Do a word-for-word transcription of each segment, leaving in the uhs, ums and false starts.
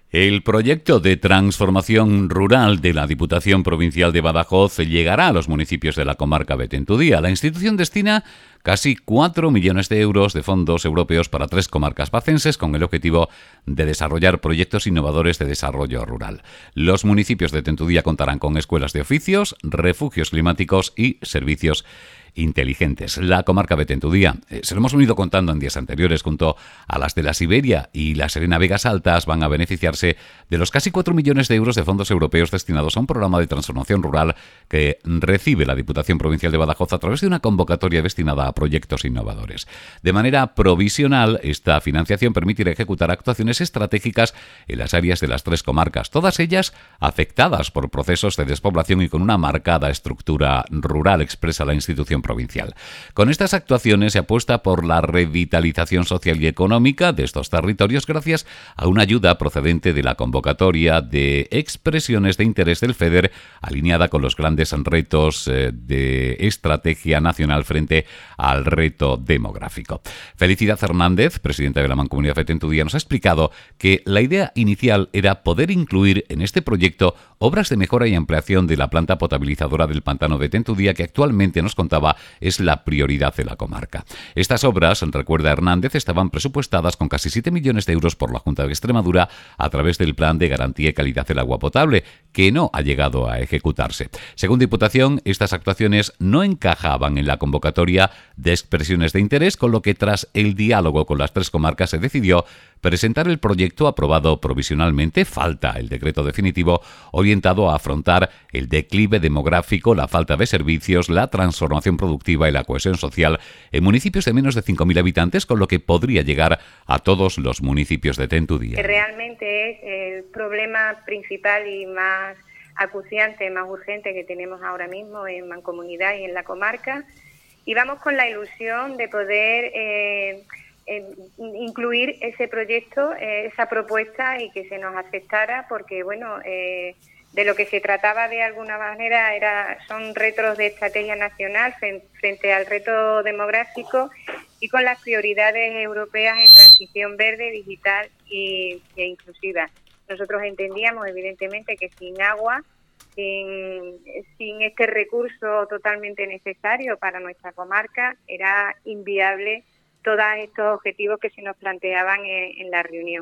El proyecto de transformación rural de la Diputación Provincial de Badajoz llegará a los municipios de la comarca Betentudía. La institución destina casi cuatro millones de euros de fondos europeos para tres comarcas bacenses con el objetivo de desarrollar proyectos innovadores de desarrollo rural. Los municipios de Betentudía contarán con escuelas de oficios, refugios climáticos y servicios inteligentes. La comarca Betentudía, eh, se lo hemos venido contando en días anteriores, junto a las de la Siberia y la Serena Vegas Altas, van a beneficiarse de los casi cuatro millones de euros de fondos europeos destinados a un programa de transformación rural que recibe la Diputación Provincial de Badajoz a través de una convocatoria destinada a proyectos innovadores. De manera provisional, esta financiación permitirá ejecutar actuaciones estratégicas en las áreas de las tres comarcas, todas ellas afectadas por procesos de despoblación y con una marcada estructura rural, expresa la institución provincial. Con estas actuaciones se apuesta por la revitalización social y económica de estos territorios gracias a una ayuda procedente de la convocatoria de expresiones de interés del FEDER alineada con los grandes retos eh, de estrategia nacional frente al reto demográfico. Felicidad Hernández, presidenta de la Mancomunidad Betentudía, nos ha explicado que la idea inicial era poder incluir en este proyecto obras de mejora y ampliación de la planta potabilizadora del pantano Betentudía, que actualmente, nos contaba, es la prioridad de la comarca. Estas obras, recuerda Hernández, estaban presupuestadas con casi siete millones de euros por la Junta de Extremadura a través del Plan de Garantía y Calidad del Agua Potable, que no ha llegado a ejecutarse. Según Diputación, estas actuaciones no encajaban en la convocatoria de expresiones de interés, con lo que tras el diálogo con las tres comarcas se decidió presentar el proyecto aprobado provisionalmente, falta el decreto definitivo, orientado a afrontar el declive demográfico, la falta de servicios, la transformación productiva y la cohesión social en municipios de menos de cinco mil habitantes, con lo que podría llegar a todos los municipios de Betentudía. Que realmente es el problema principal y más acuciante, más urgente que tenemos ahora mismo en Mancomunidad y en la comarca, y vamos con la ilusión de poder eh, eh, incluir ese proyecto, eh, esa propuesta, y que se nos aceptara, porque bueno, eh, de lo que se trataba de alguna manera era son retos de estrategia nacional frente al reto demográfico y con las prioridades europeas en transición verde, digital y, e inclusiva. Nosotros entendíamos evidentemente que sin agua, sin, sin este recurso totalmente necesario para nuestra comarca, era inviable todos estos objetivos que se nos planteaban en, en la reunión.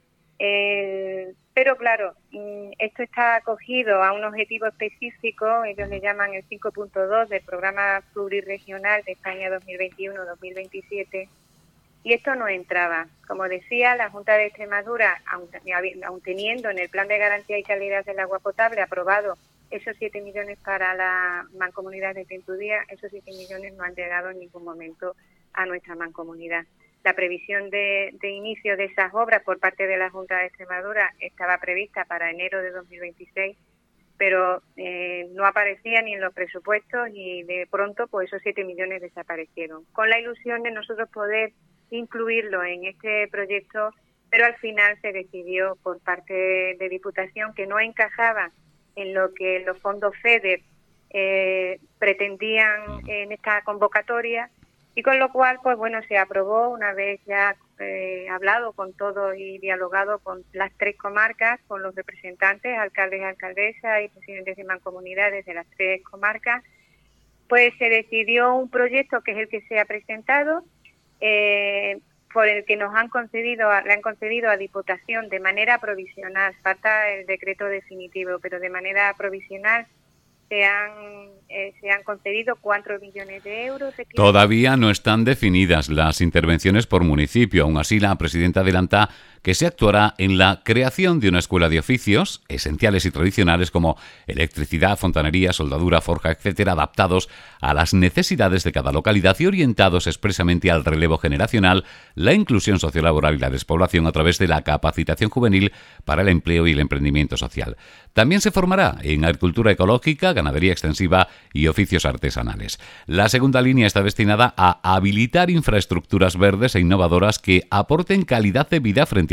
Eh, pero claro, esto está acogido a un objetivo específico, ellos le llaman el cinco punto dos del Programa Plurirregional de España dos mil veintiuno dos mil veintisiete, y esto no entraba. Como decía, la Junta de Extremadura, aun, aun teniendo en el Plan de Garantía y Calidad del Agua Potable aprobado esos siete millones para la Mancomunidad de Betentudía, esos siete millones no han llegado en ningún momento a nuestra mancomunidad. La previsión de, de inicio de esas obras por parte de la Junta de Extremadura estaba prevista para enero de dos mil veintiséis, pero eh, no aparecía ni en los presupuestos y de pronto pues esos siete millones desaparecieron. Con la ilusión de nosotros poder incluirlo en este proyecto, pero al final se decidió por parte de Diputación que no encajaba en lo que los fondos FEDER eh, pretendían en esta convocatoria, y con lo cual, pues bueno, se aprobó una vez ya eh, hablado con todos y dialogado con las tres comarcas, con los representantes, alcaldes, alcaldesas y presidentes de mancomunidades de las tres comarcas, pues se decidió un proyecto que es el que se ha presentado, eh, por el que nos han concedido, le han concedido a Diputación de manera provisional, falta el decreto definitivo, pero de manera provisional se han, eh, se han concedido cuatro millones de euros. Todavía no están definidas las intervenciones por municipio. Aún así, la presidenta adelanta que se actuará en la creación de una escuela de oficios esenciales y tradicionales como electricidad, fontanería, soldadura, forja, etcétera, adaptados a las necesidades de cada localidad y orientados expresamente al relevo generacional, la inclusión sociolaboral y la despoblación a través de la capacitación juvenil para el empleo y el emprendimiento social. También se formará en agricultura ecológica, ganadería extensiva y oficios artesanales. La segunda línea está destinada a habilitar infraestructuras verdes e innovadoras que aporten calidad de vida frente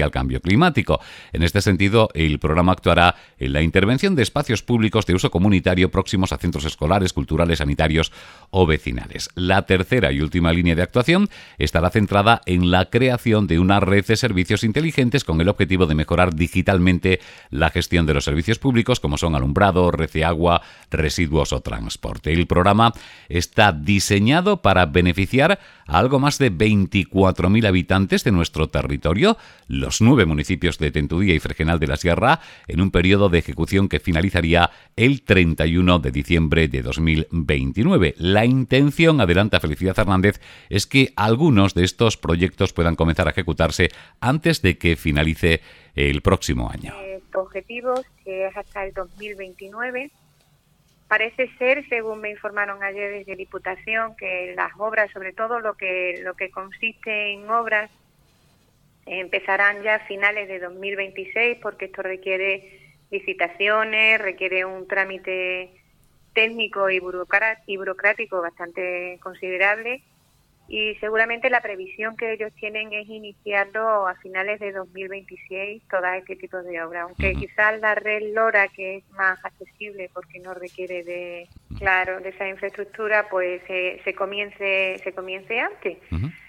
al cambio climático. En este sentido, el programa actuará en la intervención de espacios públicos de uso comunitario próximos a centros escolares, culturales, sanitarios o vecinales. La tercera y última línea de actuación estará centrada en la creación de una red de servicios inteligentes con el objetivo de mejorar digitalmente la gestión de los servicios públicos, como son alumbrado, red de agua, residuos o transporte. El programa está diseñado para beneficiar a algo más de veinticuatro mil habitantes de nuestro territorio, los nueve municipios de Tentudía y Fregenal de la Sierra, en un periodo de ejecución que finalizaría el treinta y uno de diciembre de dos mil veintinueve. La intención, adelanta Felicidad Hernández, es que algunos de estos proyectos puedan comenzar a ejecutarse antes de que finalice el próximo año. Eh, objetivos, que es hasta el dos mil veintinueve. Parece ser, según me informaron ayer desde Diputación, que las obras, sobre todo lo que lo que consiste en obras, empezarán ya a finales de dos mil veintiséis, porque esto requiere licitaciones, requiere un trámite técnico y burocrático bastante considerable, y seguramente la previsión que ellos tienen es iniciarlo a finales de dos mil veintiséis, todo este tipo de obras, aunque uh-huh. quizás la red LoRa, que es más accesible porque no requiere de, claro, de esa infraestructura, pues se, se comience se comience antes. Uh-huh.